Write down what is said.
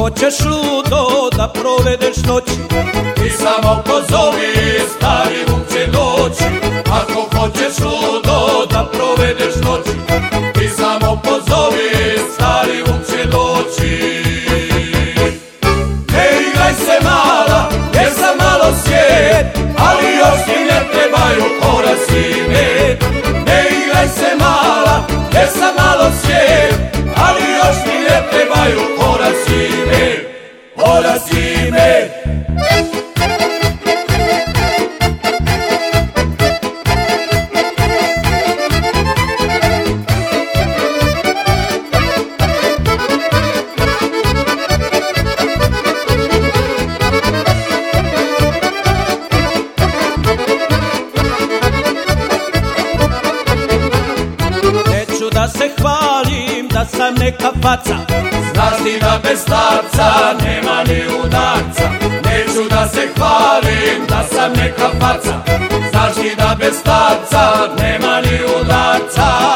hoćeš ludo da provedeš noći, ti samo pozovi, stari vuk će doći. Ako hoćeš ludo da provedeš noći, ti samo pozovi, stari vuk će doći. Ne igraj se mala, jer sam malo svijet, ali još ti ne trebaju orasi med. Ne igraj se mala, jer sam malo svijet, ali još ti ne trebaju orasi med. Orasi med. Da se hvalim da sam neka faca, znaš ti da bez starca nema ni udarca. Neću da se hvalim da sam neka faca, znaš ti da bez starca nema ni udarca.